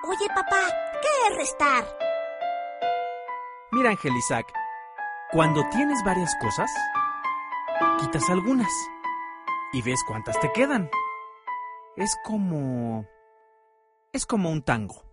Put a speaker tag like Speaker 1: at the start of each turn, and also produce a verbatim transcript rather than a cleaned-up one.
Speaker 1: Oye, papá, ¿qué es restar?
Speaker 2: Mira, Ángel Isaac, cuando tienes varias cosas, quitas algunas y ves cuántas te quedan. Es como... es como un tango.